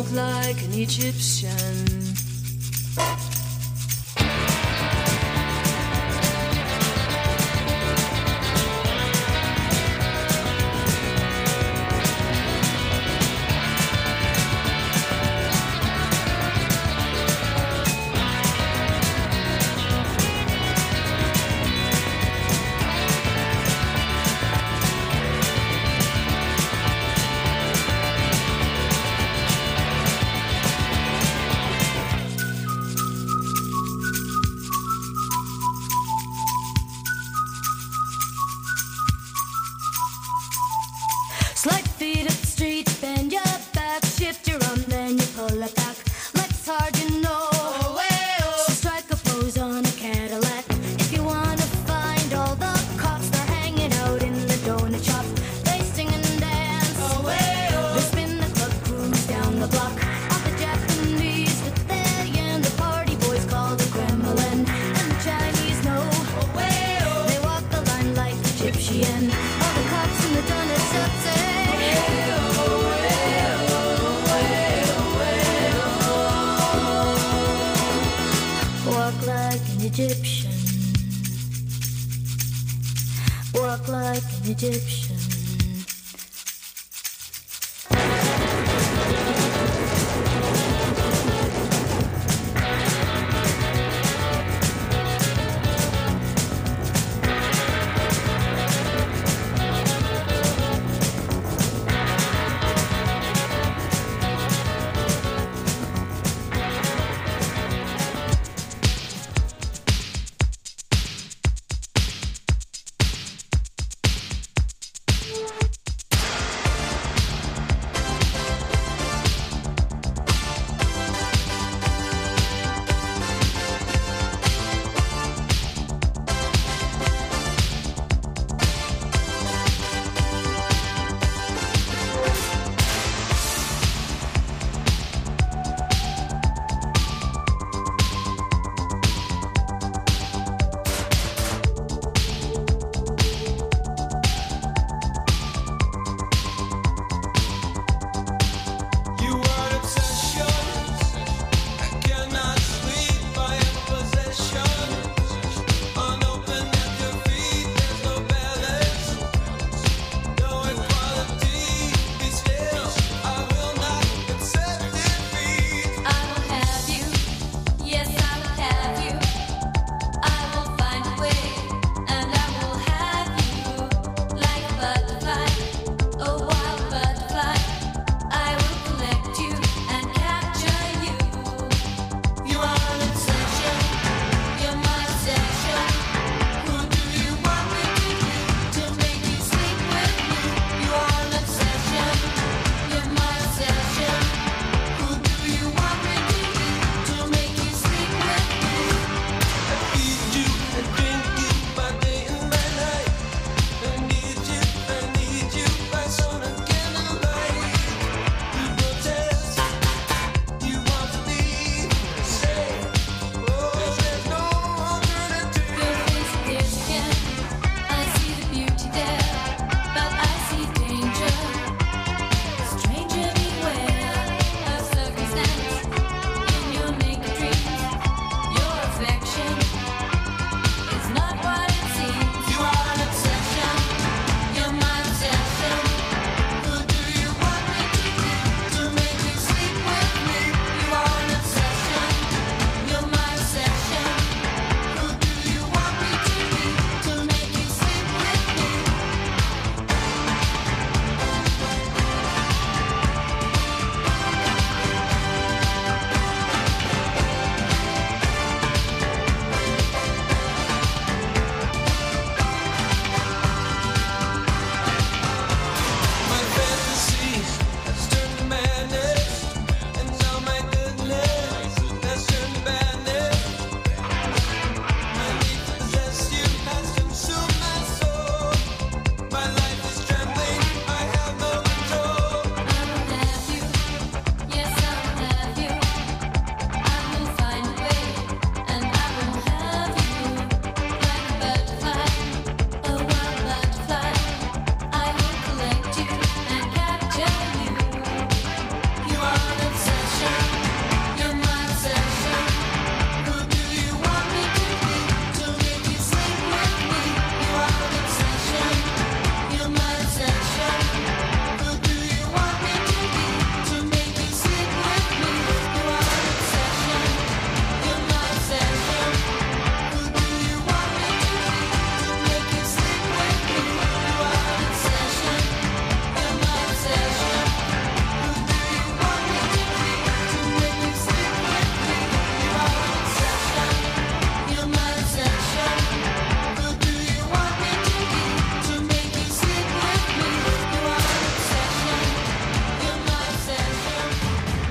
like an Egyptian. Slide feet up the street, bend your back, shift your arm, then you pull it back. Legs hard, you know. So strike a pose on a Cadillac. If you wanna find all the cops, they're hanging out in the donut shop. They sing and dance. They spin the club, cruise down the block. All the Japanese with their yen, the party boys call the Kremlin, and the Chinese know. They walk the line like Egyptian. All the cops in the donut shop say. Walk like an Egyptian. Walk like an Egyptian.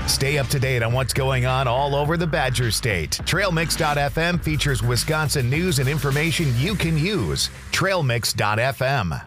Stay up to date on what's going on all over the Badger State. TrailMix.fm features Wisconsin news and information you can use. TrailMix.fm.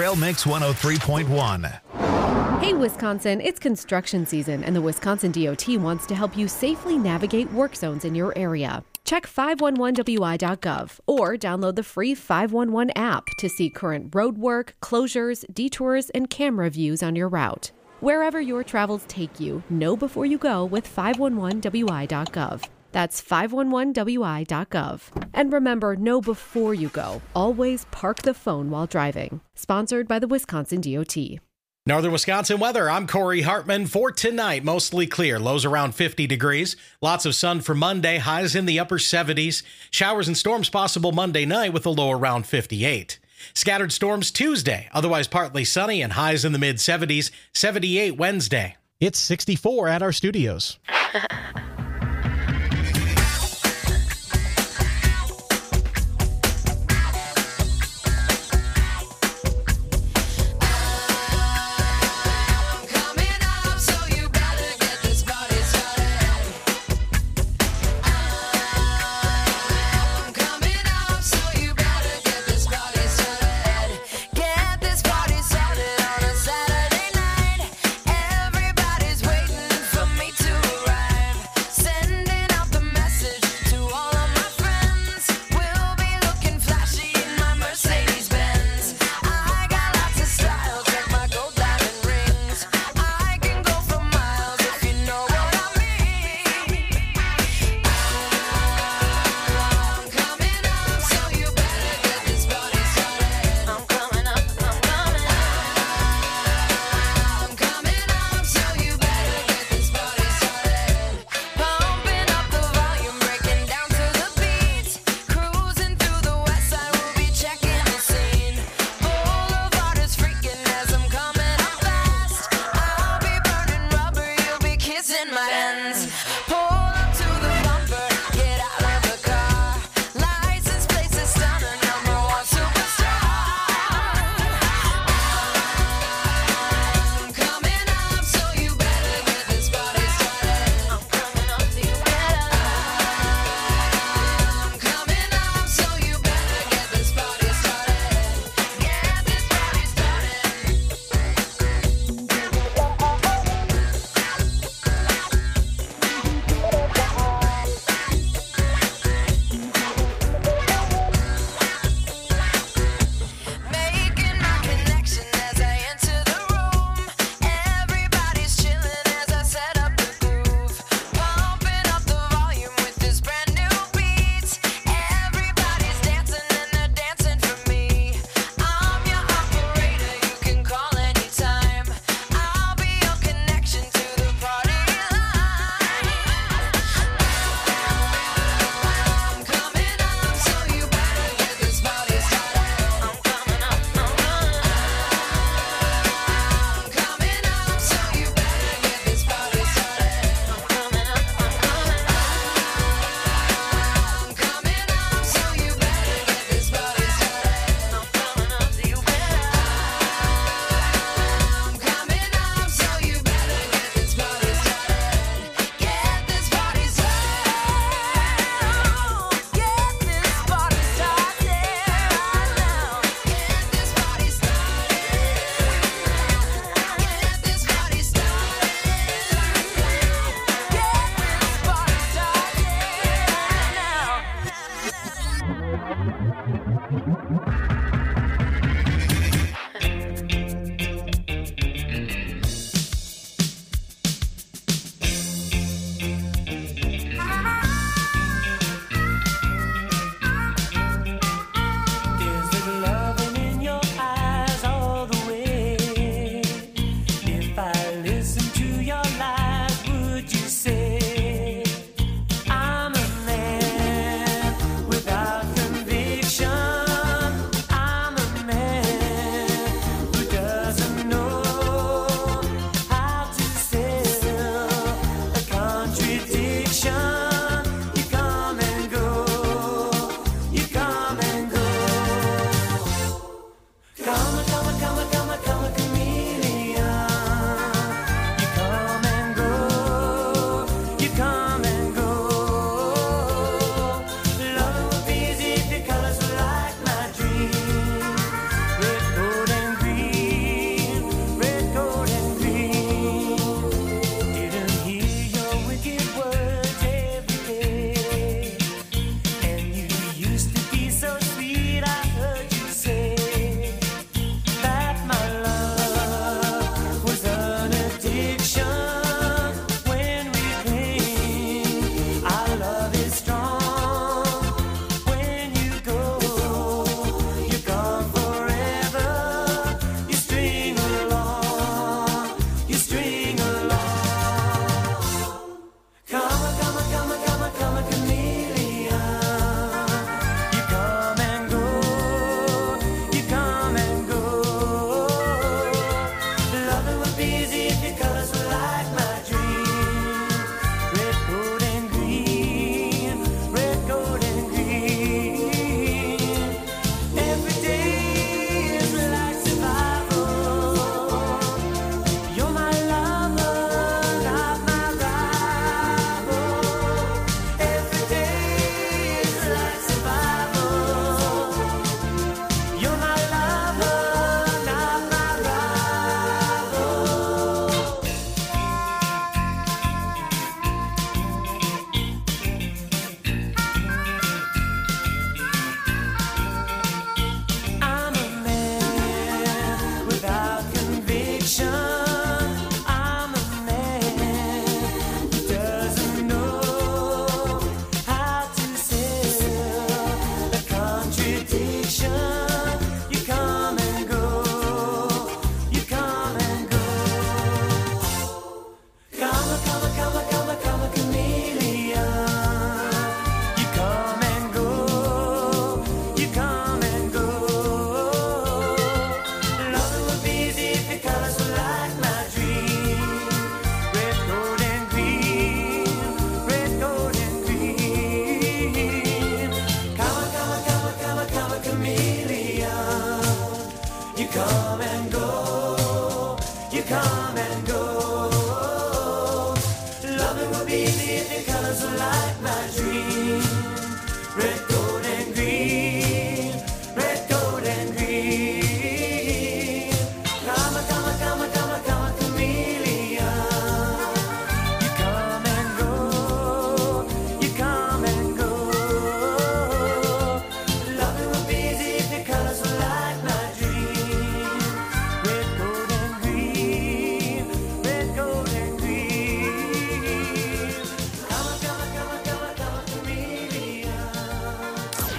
Trail Mix 103.1. Hey, Wisconsin, it's construction season, and the Wisconsin DOT wants to help you safely navigate work zones in your area. Check 511wi.gov or download the free 511 app to see current road work, closures, detours, and camera views on your route. Wherever your travels take you, know before you go with 511wi.gov. That's 511wi.gov. And remember, know before you go. Always park the phone while driving. Sponsored by the Wisconsin DOT. Northern Wisconsin weather. I'm Corey Hartman. For tonight, mostly clear. Lows around 50 degrees. Lots of sun for Monday. Highs in the upper 70s. Showers and storms possible Monday night with a low around 58. Scattered storms Tuesday. Otherwise partly sunny and highs in the mid-70s. 78 Wednesday. It's 64 at our studios.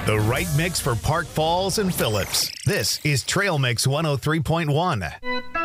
The right mix for Park Falls and Phillips. This is Trail Mix 103.1.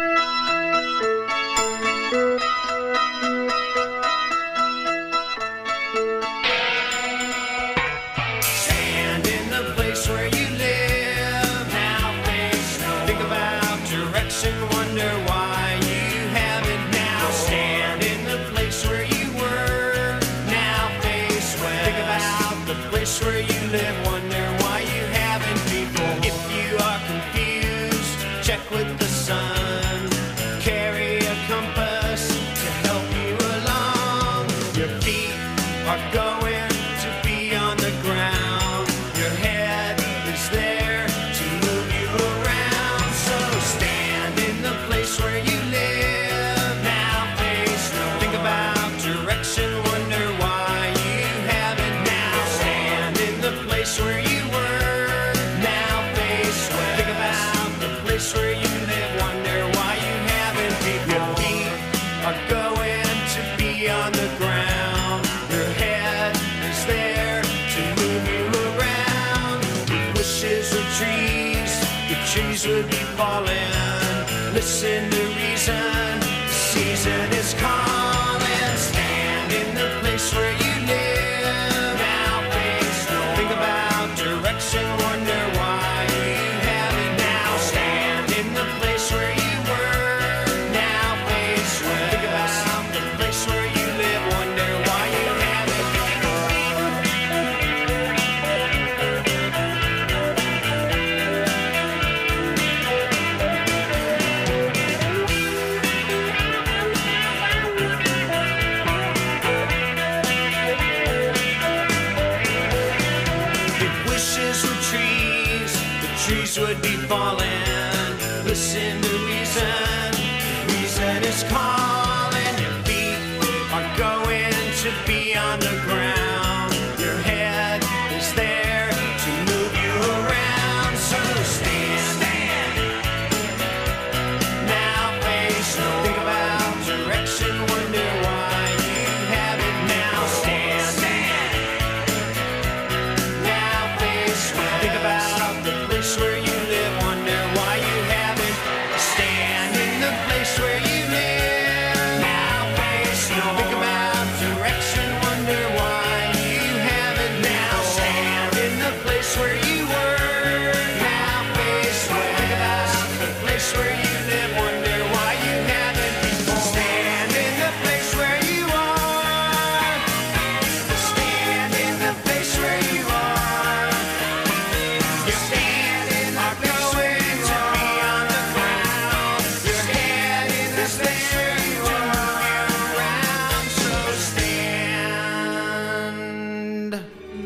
Stand in the place where you live. Now face no. Think about direction. Wonder why you haven't now. Stand in the place where you were. Now face west. Think about the place where you live. Wonder why you haven't before. If you are confused, check with the sun. Carry a compass to help you along. Your feet are going to be on the ground. Your head is there to move you around. So stand in the place where you live. Now face no. Think about direction. Wonder why you haven't now. Stand in the place where you were. Now face west. Think about the place where you live. Wonder why you haven't before. Your feet are going to be on the ground. Your head is there to move you around. If wishes were trees, the trees would be falling. Listen to reason, the season is calling. Stand in the place where you live. Now face no. Think about direction. Wonder why you haven't now. Stand in the place where you were. Now face west. Think about the place where you live. Wonder why you haven't before. If wishes were trees, the trees would be falling. Listen to reason, reason is calling. Your feet are going to be on the ground. Your head is there to move you around. So stand. Now face no. Think about direction. Wonder why you haven't now. Stand. Now face west. Think about the place where you live. Wonder why you haven't. Stand in the place where you live. Now face no. Think about direction. Wonder why you haven't now. Stand in the place where you were. Now face west. Think about the place where you live. Wonder why you haven't before. Stand in the place where you are. Stand in the place where you are. Your feet are going to be on the ground. Your head is there to move you around. So stand.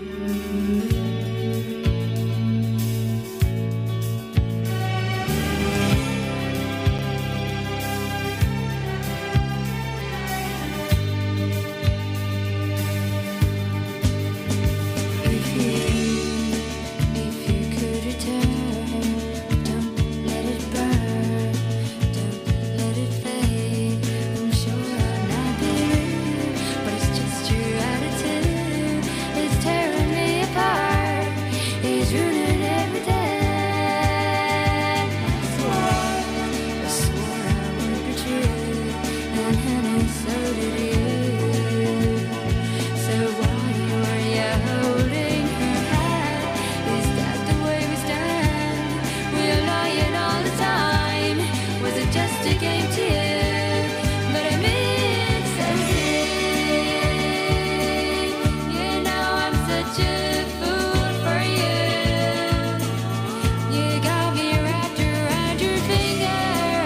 If you could return, don't let it burn, don't let it fade. I'm sure I'm not being rude, but it's just your attitude. It's tearing me apart, it's ruining everything. I swore I would be true, and honey, so did you. So why were you holding her hand? Is that the way we stand? We're lying all the time. Was it just a game to you? But I mean so deep. You know I'm such a fool for you. You got me wrapped around your finger.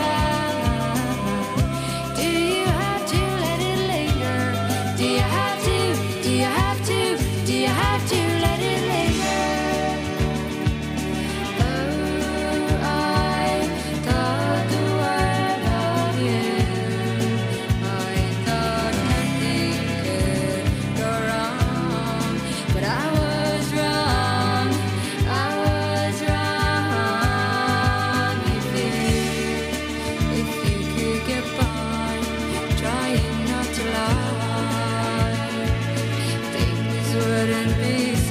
Do you have to let it linger? Do you have to? Do you have to? Do you have to let it linger? Oh, I thought the world of you. I thought nothing could go wrong, but I was wrong. I was wrong. If you could get by, trying not to lie, things wouldn't be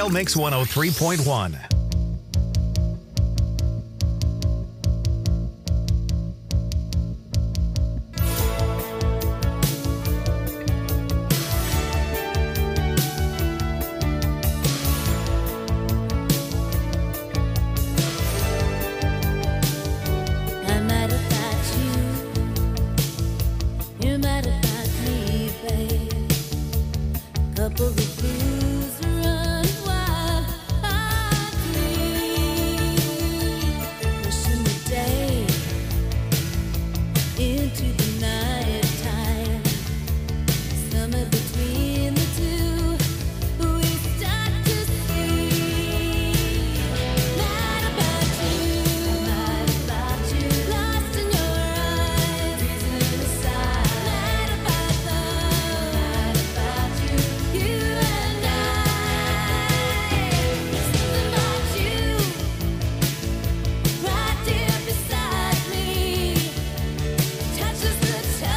Trail Mix 103.1. I'm mad about you. You're mad about me, babe. Couple of fools run wild, pushing the day into the night time. Somewhere between the two, we start to see. Mad about you, lost in your eyes, reason aside. Mad about you, you and I. Something about you, right here beside me, touches the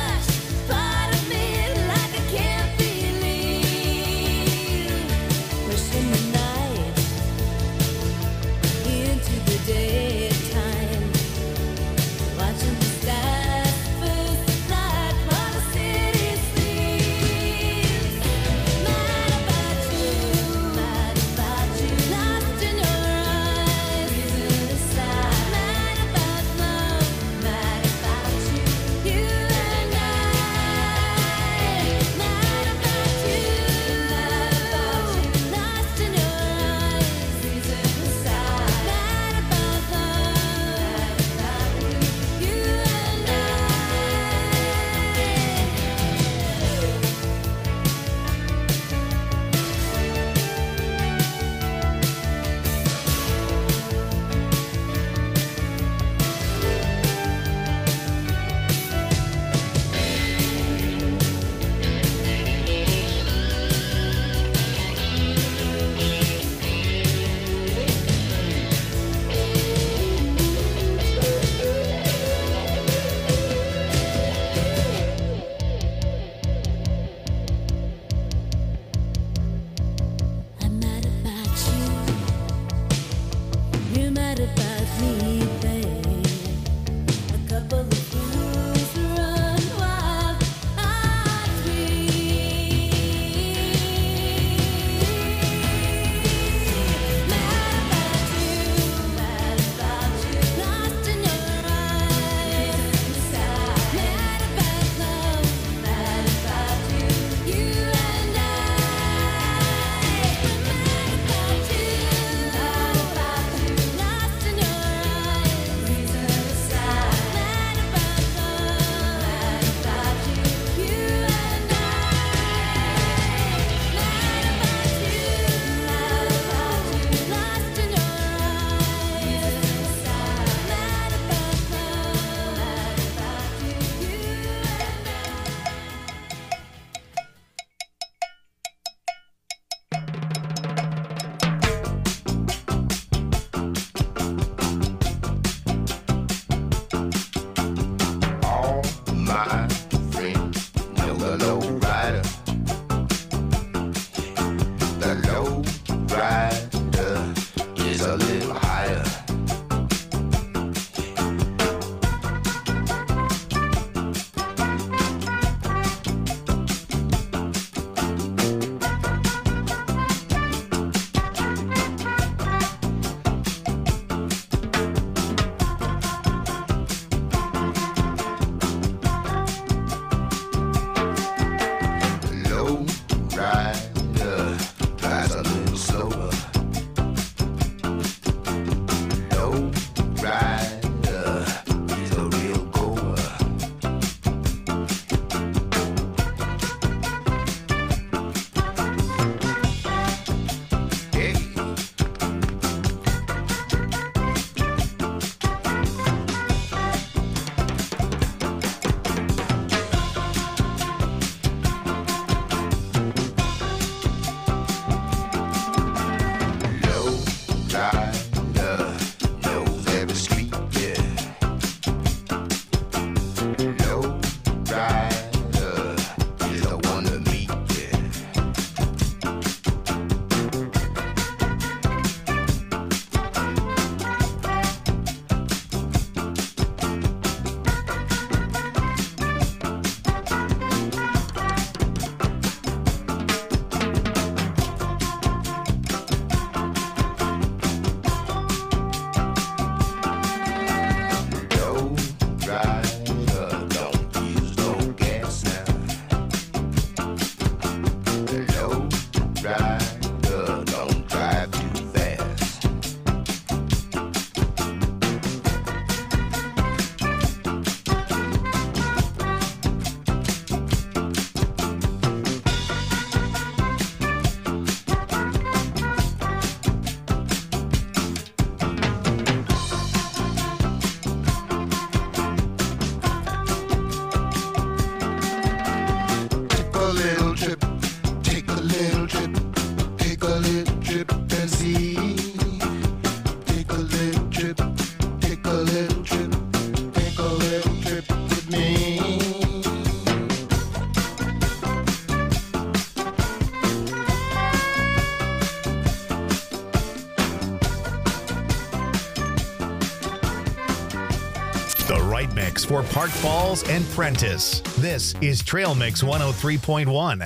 mix for Park Falls and Prentice. This is Trail Mix 103.1.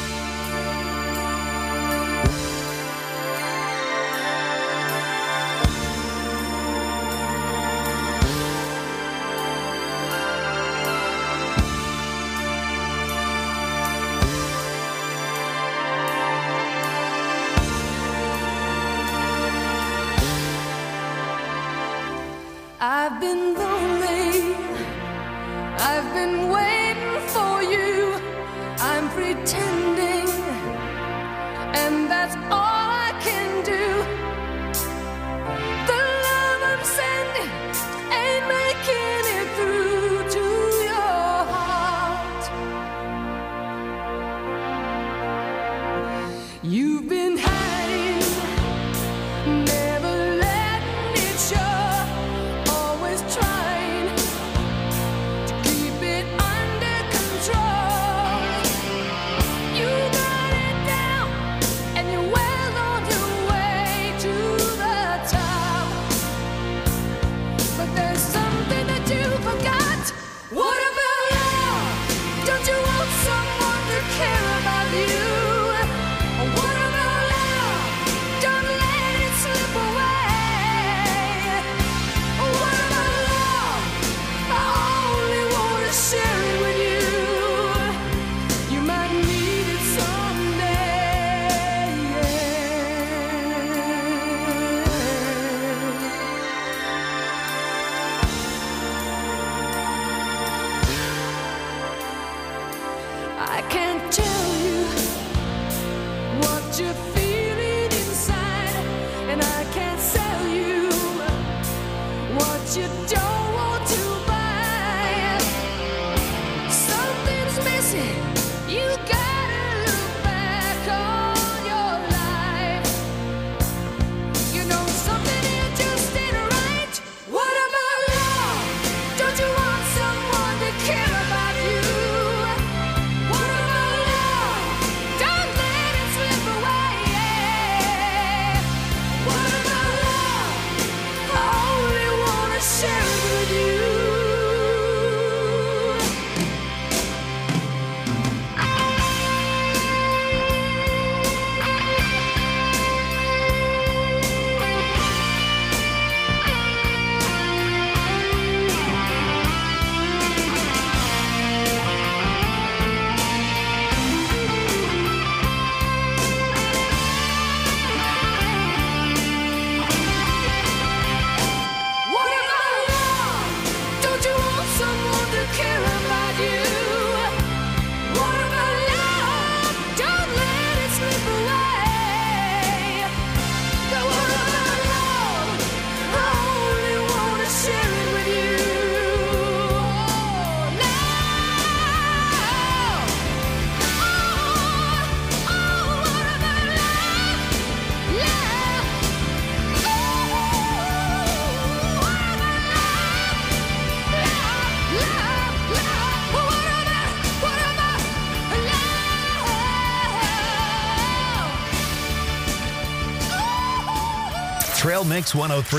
I've been lonely, I've been waiting for you, I'm pretending, and that's all I can do. The love I'm sending ain't making it through to your heart. You've been hiding, never letting it show. Trying to keep it under control. You got it down, and you're well on your way to the top. But there's something that you forgot. What about love? Don't you want someone to care about you? What about love? Don't let it slip away. Share it with you. You might need it someday. I can't tell you what you're feeling inside, and I can't sell you what you don't want to buy. You gotta look back on your life. You know something here just ain't right. What about love? Don't you want someone to care about you? What about love? Don't let it slip away. What about love? I only wanna share it with you. Trail Mix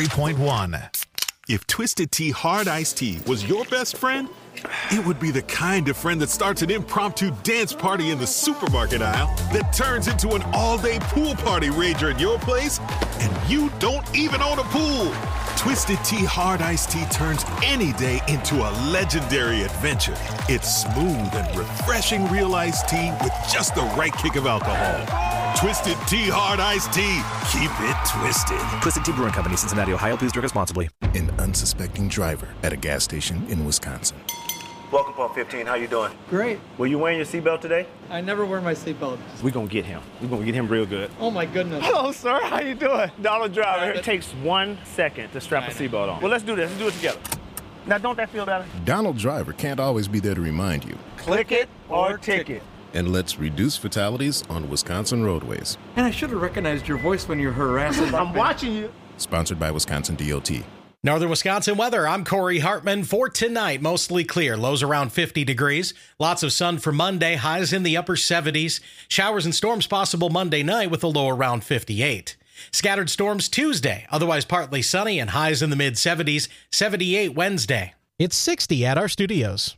103.1. If Twisted Tea Hard Iced Tea was your best friend, it would be the kind of friend that starts an impromptu dance party in the supermarket aisle that turns into an all-day pool party rager at your place, and you don't even own a pool. Twisted Tea Hard Iced Tea turns any day into a legendary adventure. It's smooth and refreshing real iced tea with just the right kick of alcohol. Twisted Tea Hard Iced Tea. Keep it twisted. Twisted Tea Brewing Company, Cincinnati, Ohio. Please drink responsibly. An unsuspecting driver at a gas station in Wisconsin. Welcome, Pump 15. How you doing? Great. Were you wearing your seatbelt today? I never wear my seatbelt. We're going to get him. We're going to get him real good. Oh, my goodness. Hello, sir. How you doing? Donald Driver. It takes 1 second to strap a seatbelt on. Well, let's do this. Let's do it together. Now, don't that feel better? Donald Driver can't always be there to remind you. Click it or ticket. And let's reduce fatalities on Wisconsin roadways. And I should have recognized your voice when you're harassing. I'm watching you. Sponsored by Wisconsin DOT. Northern Wisconsin weather. I'm Corey Hartman. For tonight, mostly clear. Lows around 50 degrees. Lots of sun for Monday. Highs in the upper 70s. Showers and storms possible Monday night with a low around 58. Scattered storms Tuesday. Otherwise partly sunny and highs in the mid 70s. 78 Wednesday. It's 60 at our studios.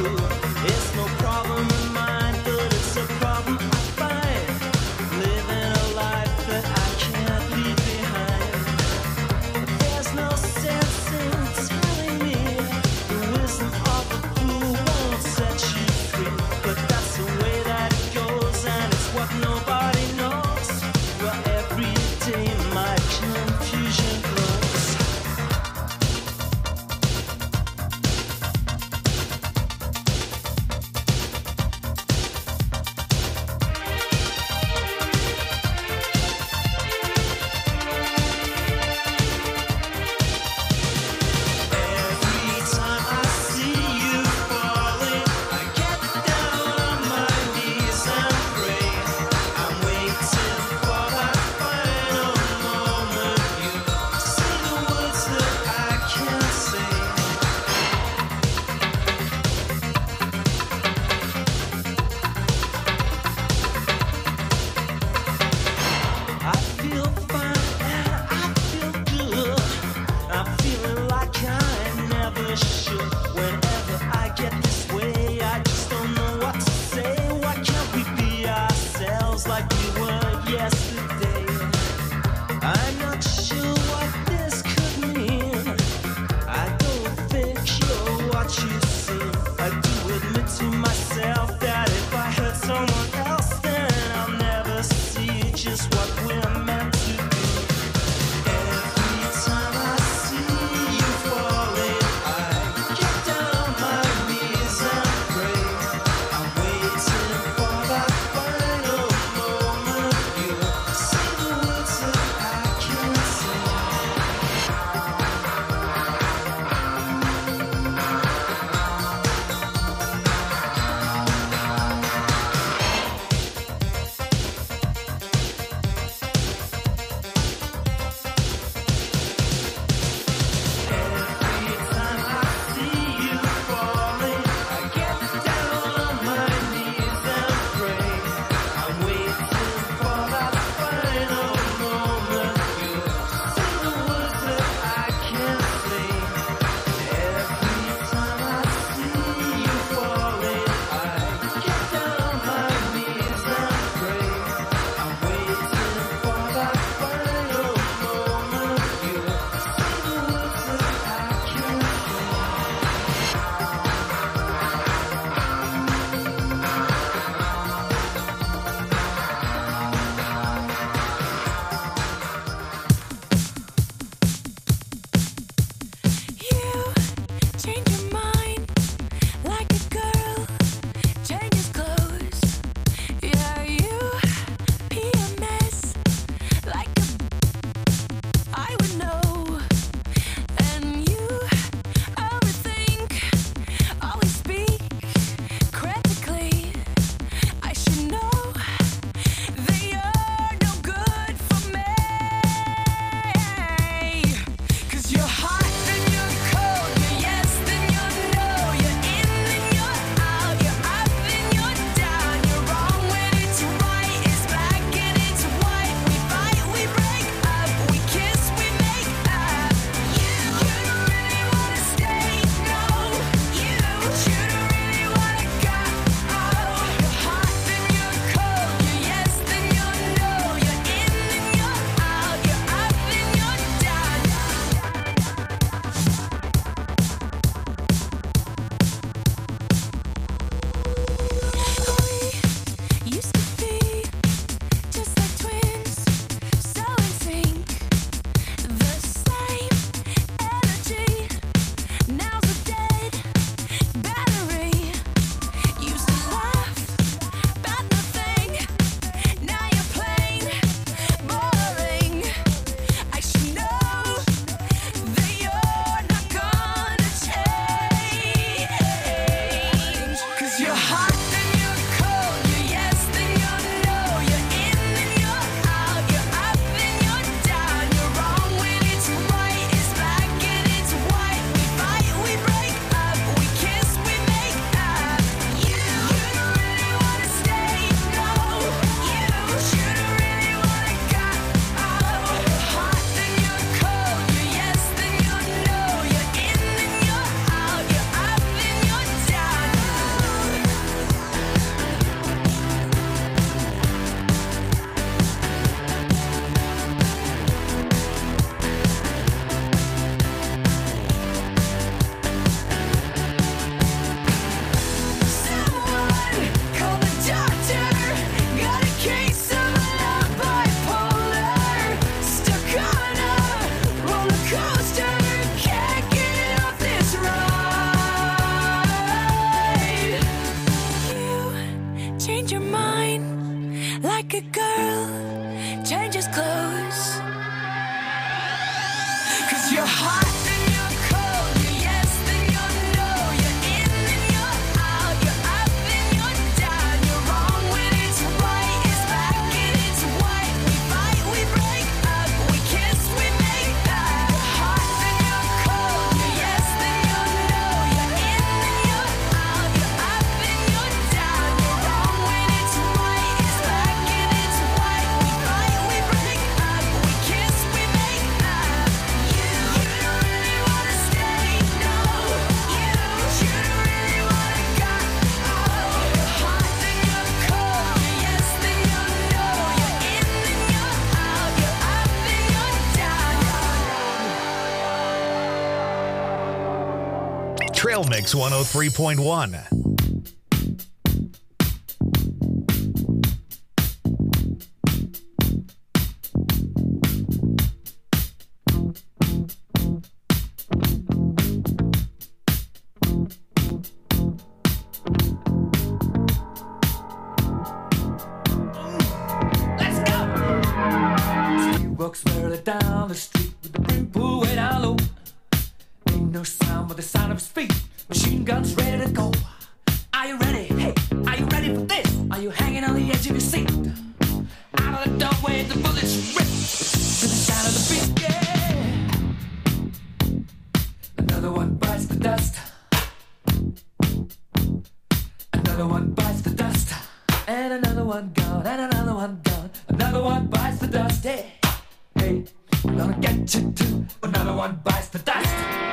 It's no problem of mine, but it's a problem I find living just close. 'Cause you're hot and you're cold, you're yes then you're no, you're in and you're out, you're up and you're down, you're wrong when it's right, it's black and it's white. We fight, we break up, we kiss, we make up. You're hot and you're cold, you're yes then you're no, you're in and you're out, you're up and you're down, you're wrong when it's right, it's black and it's white. We fight, we break up, we kiss, we make up. You don't really wanna stay, no. You don't really wanna go. You're hot and you're cold, you're yes then you're no, you're in and you're out, you're up and you're down. Trail Mix 103.1. Let's go. He walks merrily down the street with the brim pulled way down low. Ain't no sound but the sound of his feet. Machine guns ready to go. Are you ready? Hey, are you ready for this? Are you hanging on the edge of your seat? Out of the doorway, the bullets rip to the sound of the beat. Yeah. Another one bites the dust. Another one bites the dust. And another one gone. And another one gone. Another one bites the dust. Hey, hey, I'm gonna get you too. Another one bites the dust.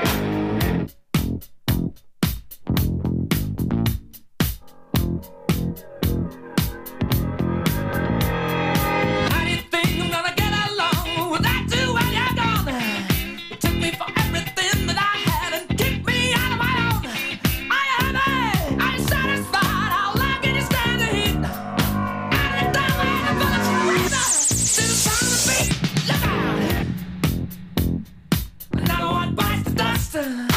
How do you think I'm gonna get along without you when you're gone? You took me for everything that I had and kicked me out of my own. Are you happy? Are you satisfied? How long can you stand the heat? Out of the doorway, the bullets rip to the sound of the beat. Look out! Another one bites the dust.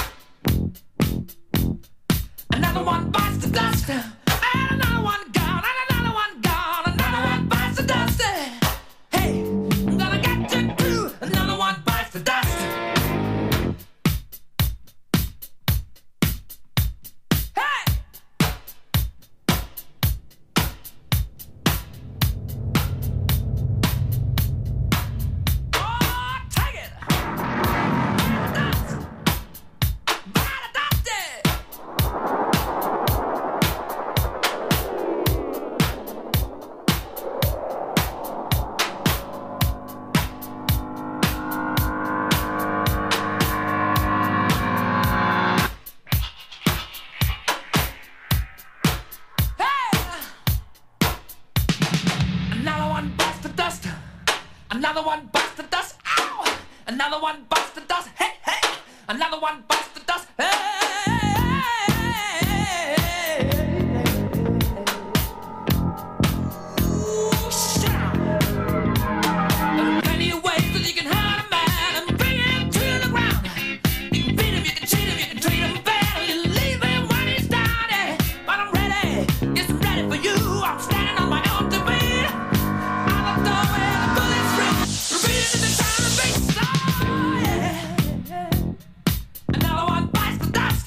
Another one bites the dust. And another one gone. And another one gone. Another one bites the dust. Hey, I'm gonna get you too. Another one bites the dust. Hey! Oh, take it! Dust! Bite the dust! Another one bites the dust. Another one bites the dust. Ow! Another one bites the dust. Hey, hey! Another one bites the dust. Hey! Ooh, shut up. There are plenty of ways that you can hurt a man and bring him to the ground. You can beat him, you can cheat him, you can treat him bad, you leave him when he's down. Yeah. But I'm ready, yes, I'm ready for you. I'm standing on my own to beat. Out the doorway, the bullets rip, repeating to the sound of the beat. Oh, yeah. Another one bites the dust.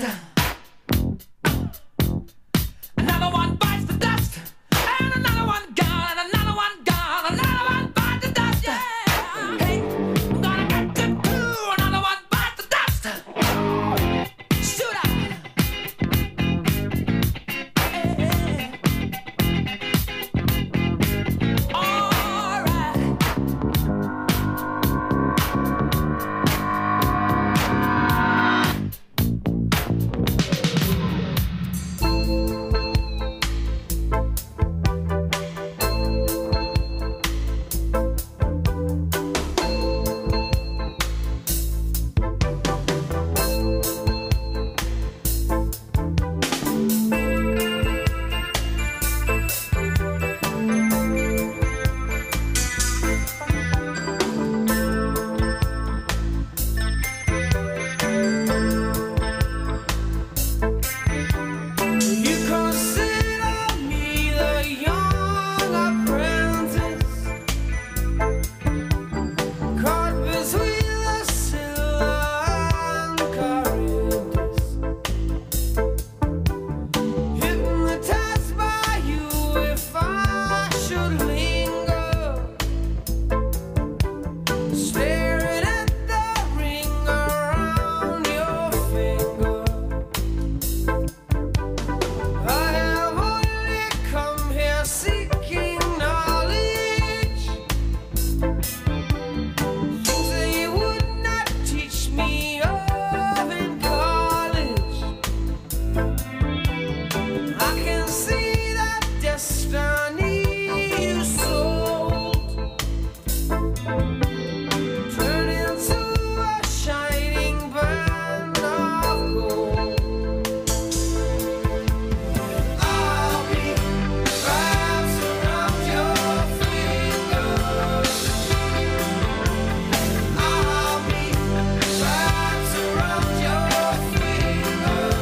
staring at the ring around your finger. I have only come here seeking knowledge, things that you would not teach me of in college. I can see that destiny you sold turn into a shining band of gold. I'll be wrapped around your fingers. I'll be wrapped around your fingers.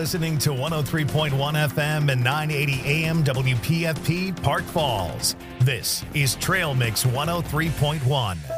listening to 103.1 FM and 980 AM WPFP Park Falls. This is Trail Mix 103.1.